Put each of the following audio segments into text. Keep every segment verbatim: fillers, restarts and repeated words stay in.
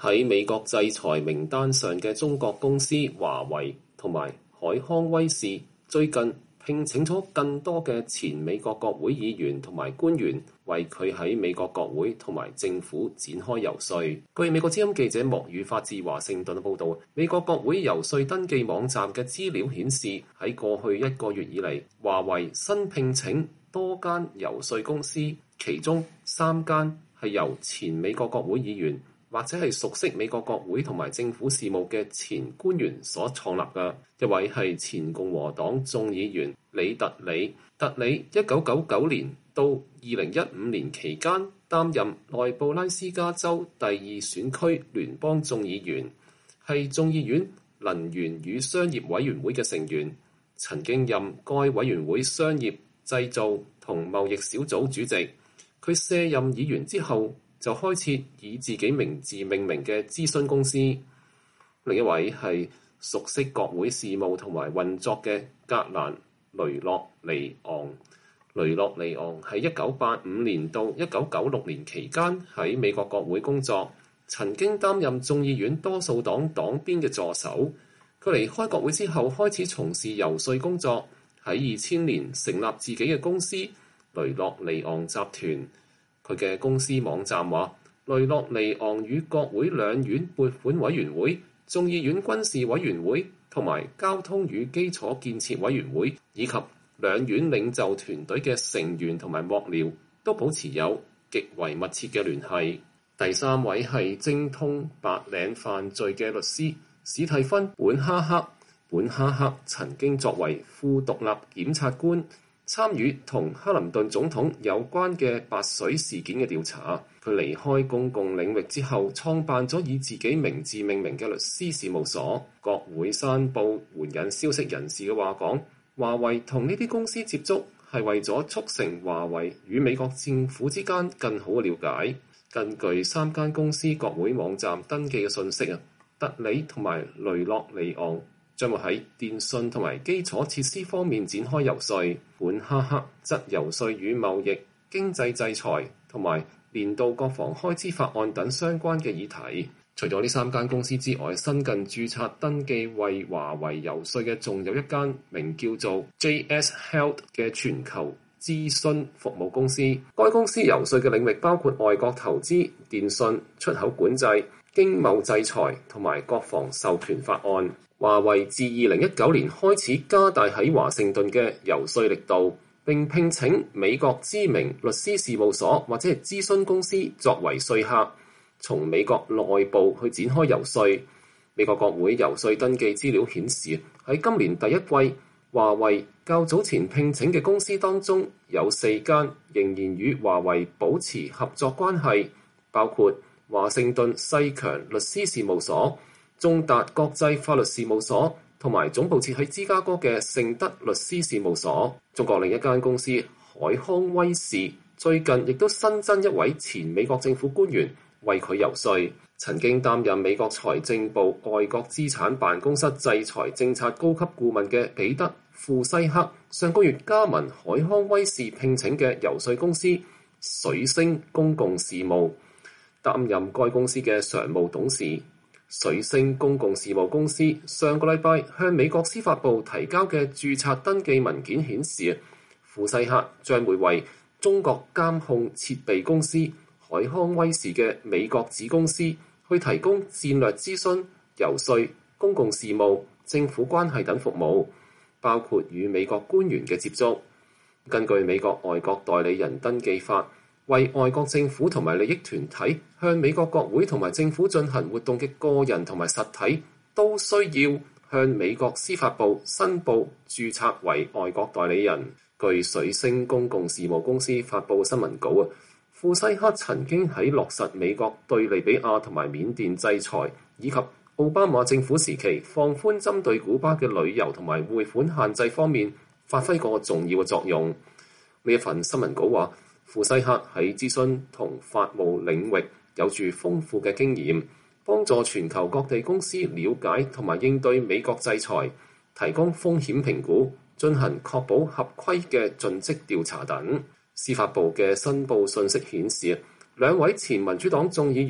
喺美國制裁名單上嘅中國公司華為同埋海康威視，最近聘請咗更多嘅前美國國會議員同埋官員，為佢喺美國國會同埋政府展開遊說。據美國之音記者莫宇發自華盛頓報導，美國國會遊說登記網站嘅資料顯示，喺過去一個月以嚟，華為新聘請多間遊說公司，其中三間係由前美國國會議員或者係熟悉美國國會同埋政府事務嘅前官員所創立嘅。一位係前共和黨眾議員李特里，特里一九九九年到二零一五年期間擔任內布拉斯加州第二選區聯邦眾議員，係眾議院能源與商業委員會嘅成員，曾經任該委員會商業、製造同貿易小組主席。佢卸任議員之後，就開設以自己名字命名嘅諮詢公司。另一位係熟悉國會事務同埋運作嘅格蘭雷諾尼昂。雷諾尼昂喺一九八五年到一九九六年期間喺美國國會工作，曾經擔任眾議院多數黨黨鞭嘅助手。佢離開國會之後，開始從事遊說工作。喺二千年成立自己嘅公司雷諾尼昂集團。佢嘅公司網站話，雷諾尼昂與國會兩院撥款委員會、眾議院軍事委員會同埋交通與基礎建設委員會以及兩院領袖團隊嘅成員同埋幕僚都保持有極為密切嘅聯繫。第三位係精通白領犯罪嘅律師史蒂芬·本哈克。本哈克曾經作為副獨立檢察官，參與同克林頓總統有關嘅白水事件嘅調查。佢離開公共領域之後，創辦咗以自己名字命名嘅律師事務所。國會山報援引消息人士嘅話講，華為同呢啲公司接觸係為咗促成華為與美國政府之間更好嘅了解。根據三間公司國會網站登記嘅信息啊，特里同埋雷諾尼昂將會喺電信同埋基礎設施方面展開遊說。本哈克則遊說與貿易、經濟制裁同埋年度國防開支法案等相關嘅議題。除咗呢三間公司之外，新近註冊登記為華為遊說嘅仲有一間名叫做 J S Health 嘅全球諮詢服務公司。該公司遊說嘅領域包括外國投資、電信、出口管制、經貿制裁同埋國防授權法案。華為自二零一九年開始加大喺華盛頓嘅遊說力度，並聘請美國知名律師事務所或者係諮詢公司作為說客，從美國內部去展開遊說。美國國會遊說登記資料顯示，喺今年第一季，華為較早前聘請嘅公司當中有四間仍然與華為保持合作關係，包括華盛頓世強律師事務所、中達國際法律事務所同埋總部設喺芝加哥嘅聖德律師事務所。中國另一間公司海康威視最近亦都新增一位前美國政府官員為佢遊說。曾經擔任美國財政部外國資產辦公室制裁政策高級顧問嘅彼得庫西克上個月加盟海康威視聘請嘅遊說公司水星公共事務，擔任該公司嘅常務董事。水星公共事務公司上個禮拜向美國司法部提交嘅註冊登記文件顯示，庫西克將會為中國監控設備公司海康威視嘅美國子公司去提供戰略諮詢、遊說、公共事務、政府關係等服務，包括與美國官員嘅接觸。根據美國外國代理人登記法，為外國政府同埋利益團體向美國國會同埋政府進行活動嘅個人同埋實體，都需要向美國司法部申報註冊為外國代理人。據水星公共事務公司發布新聞稿啊，庫西克曾經喺落實美國對利比亞同埋緬甸制裁，以及奧巴馬政府時期放寬針對古巴嘅旅遊同埋匯款限制方面發揮過重要嘅作用。呢一份新聞稿話，庫西克喺諮詢同法務領域有住豐富嘅經驗，幫助全球各地公司了解同埋應對美國制裁，提供風險評估，進行確保合規嘅盡職調查等。司法部嘅申報信息顯示，兩位前民主黨眾議員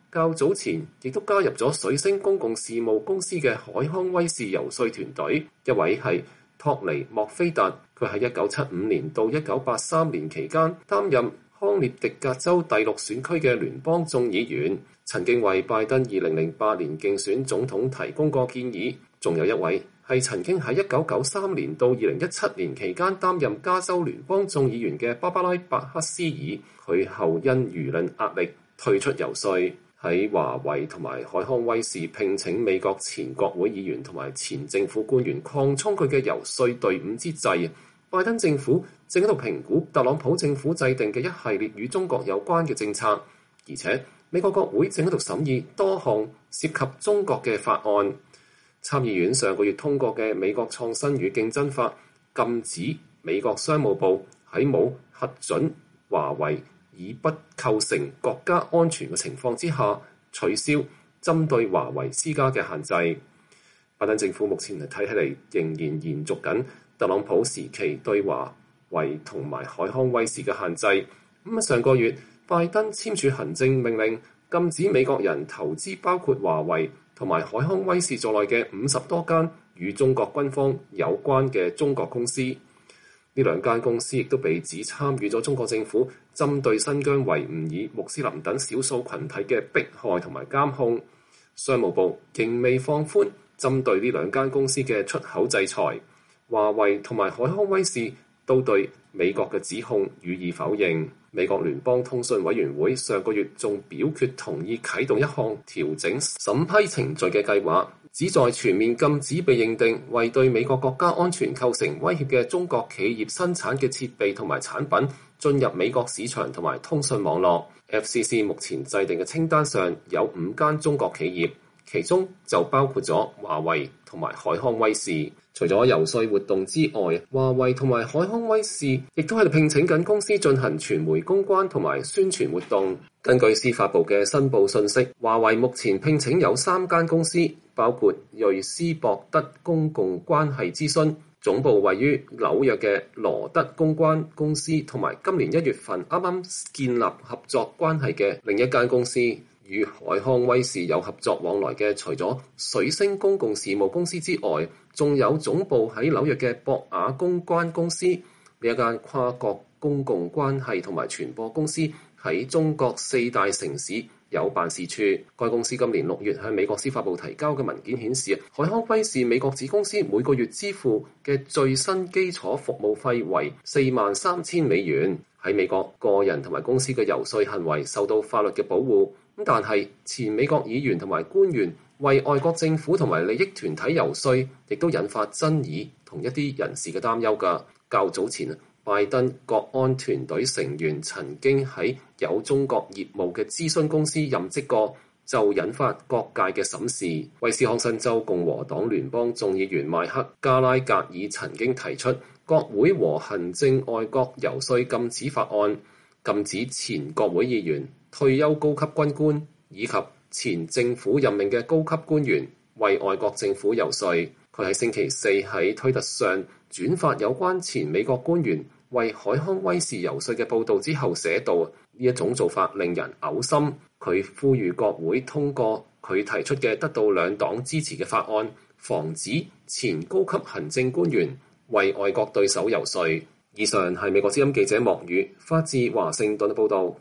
較早前亦都加入咗水星公共事務公司嘅海康威視遊說團隊，一位係托尼莫菲達，佢喺一九七五年到一九八三年期間擔任康涅狄格州第六選區嘅聯邦眾議員，曾經為拜登二零零八年競選總統提供過建議。仲有一位係曾經喺一九九三年到二零一七年期間擔任加州聯邦眾議員嘅芭芭拉·伯克斯爾，佢後因輿論壓力退出遊說。喺華為同埋海康威視聘請美國前國會議員同埋前政府官員擴充佢嘅遊說隊伍之際，拜登政府正喺度評估特朗普政府制定嘅一系列與中國有關嘅政策，而且美國國會正喺度審議多項涉及中國嘅法案。參議院上個月通過嘅美國創新與競爭法，禁止美國商務部喺冇核准華為以不構成國家安全嘅情況之下，取消針對華為施加嘅限制。拜登政府目前睇起嚟仍然延續緊特朗普時期對華為同埋海康威視嘅限制。咁啊，上個月拜登簽署行政命令，禁止美國人投資包括華為同埋海康威視在內嘅五十多間與中國軍方有關嘅中國公司。呢兩間公司亦都被指參與咗中國政府針對新疆維吾爾、穆斯林等少數群體嘅迫害同埋監控。商務部仍未放寬針對呢兩間公司嘅出口制裁。華為同埋海康威視都對美國嘅指控予以否認。美國聯邦通訊委員會上個月仲表決同意啟動一項調整審批程序嘅計劃，旨在全面禁止被認定為對美國國家安全構成威脅嘅中國企業生產嘅設備同埋產品進入美國市場同埋通訊網絡。F C C 目前制定嘅清單上有五間中國企業，其中就包括咗華為同埋海康威視。除咗遊說活動之外，華為同埋海康威視亦都喺度聘請緊公司進行傳媒公關同埋宣傳活動。根據司法部嘅申報信息，華為目前聘請有三間公司，包括瑞斯博德公共關係諮詢，總部位於紐約嘅羅德公關公司，同埋今年一月份啱啱建立合作關係嘅另一間公司。與海康威視有合作往來嘅，除咗水星公共事務公司之外，仲有總部喺紐約嘅博雅公關公司，呢一間跨國公共關係同埋傳播公司喺中國四大城市有辦事處。該公司今年六月向美國司法部提交嘅文件顯示，海康威視美國子公司每個月支付嘅最新基礎服務費為四萬三千美元。喺美國，個人同埋公司嘅遊說行為受到法律嘅保護。但係前美國議員同埋官員為外國政府同埋利益團體遊說，亦都引發爭議同一啲人士嘅擔憂㗎。較早前，拜登國安團隊成員曾經喺有中國業務嘅諮詢公司任職過，就引發各界嘅審視。威斯康辛州共和黨聯邦眾議員邁克加拉格爾曾經提出國會和行政外國遊說禁止法案，禁止前國會議員、退休高級軍官以及前政府任命嘅高級官員為外國政府遊說。佢喺星期四喺推特上轉發有關前美國官員為海康威視遊說嘅報導之後寫道：呢一種做法令人嘔心。佢呼籲國會通過佢提出嘅得到兩黨支持嘅法案，防止前高級行政官員為外國對手遊說。以上係美國之音記者莫宇發自華盛頓嘅報導。